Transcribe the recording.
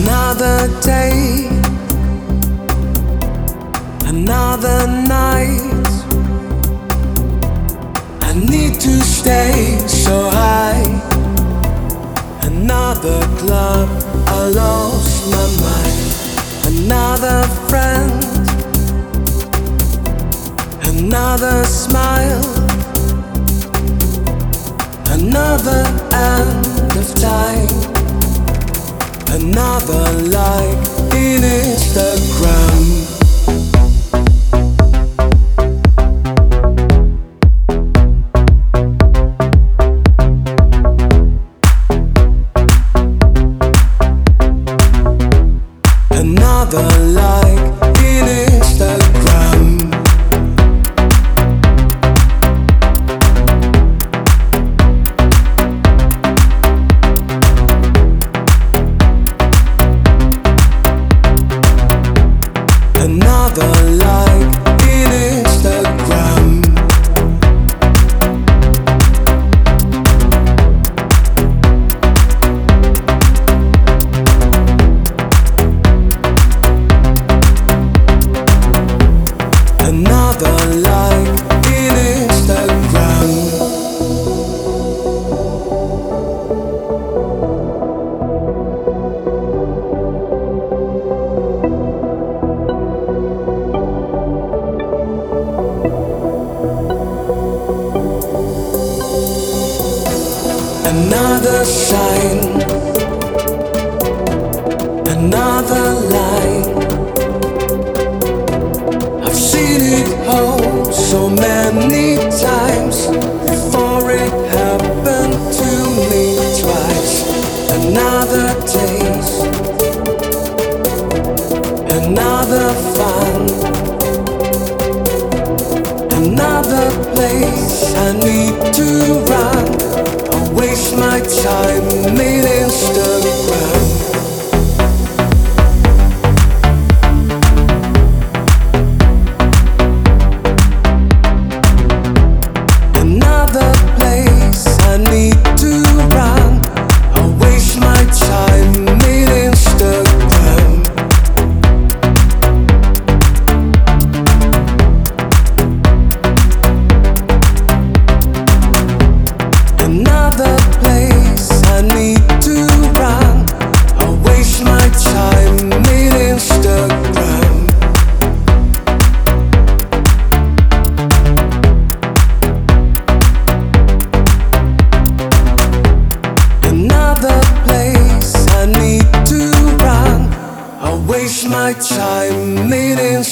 Another day, another night. I need to stay so high. Another club, I lost my mind. Another friend, another smile, another end of time, another like in Instagram. Another like in Instagram. Another like in Instagram. Another like in Instagram. Another sign, another line. I've seen it all so many times before it happened to me twice. Another taste, another fun, another place I need to run. I waste my time in Instagram. Another place I need to run. I waste my time in Instagram. Another place I need to run. I waste my time in Instagram. Another place I need to run. I waste my time in